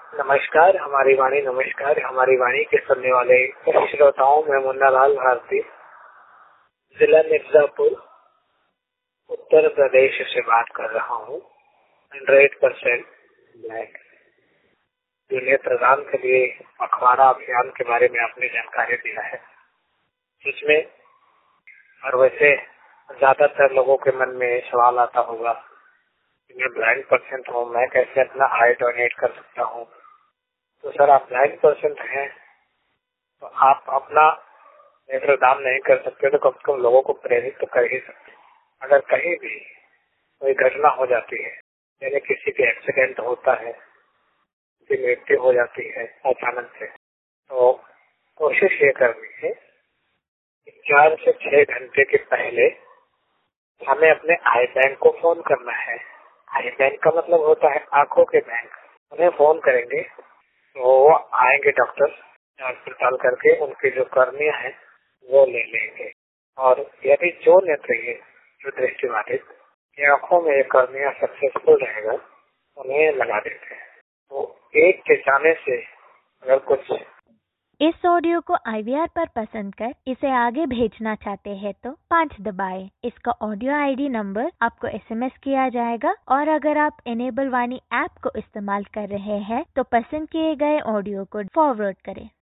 नमस्कार, हमारी वाणी के सुनने वाले श्रोताओं में मुन्ना लाल भारती, जिला मिर्जापुर, उत्तर प्रदेश से बात कर रहा हूँ। 100% ब्लैक जूनियर प्रधान के लिए अखबारा अभियान के बारे में आपने जानकारी दिया है। इसमें और वैसे ज्यादातर लोगों के मन में सवाल आता होगा कि मैं ब्लाइंड पर्सन हूँ, मैं कैसे अपना आई डोनेट कर सकता हूँ। तो सर, आप ब्लाइंड पर्सन हैं तो आप अपना नेत्रदान नहीं कर सकते तो कम से कम लोगों को प्रेरित तो कर ही सकते। अगर कहीं भी कोई घटना हो जाती है, यानी किसी के एक्सीडेंट होता है, किसी मृत्यु हो जाती है अचानक से, तो कोशिश ये करनी है कि 4 से 6 घंटे के पहले हमें अपने आई बैंक को फोन करना है। आई बैंक का मतलब होता है आंखों के बैंक। उन्हें फोन करेंगे तो वो आएंगे, डॉक्टर जांच पड़ताल करके उनकी जो कर्मियां हैं वो ले लेंगे। और यदि जो नेत्रहीन, जो दृष्टिबाधित की आंखों में ये कर्मियां सक्सेसफुल रहेगा, उन्हें लगा देते हैं। तो एक के जाने से अगर कुछ इस ऑडियो को IVR पर पसंद कर इसे आगे भेजना चाहते हैं तो 5 दबाएं। इसका ऑडियो ID नंबर आपको SMS किया जाएगा और अगर आप इनेबल वाणी ऐप को इस्तेमाल कर रहे हैं तो पसंद किए गए ऑडियो को फॉरवर्ड करें।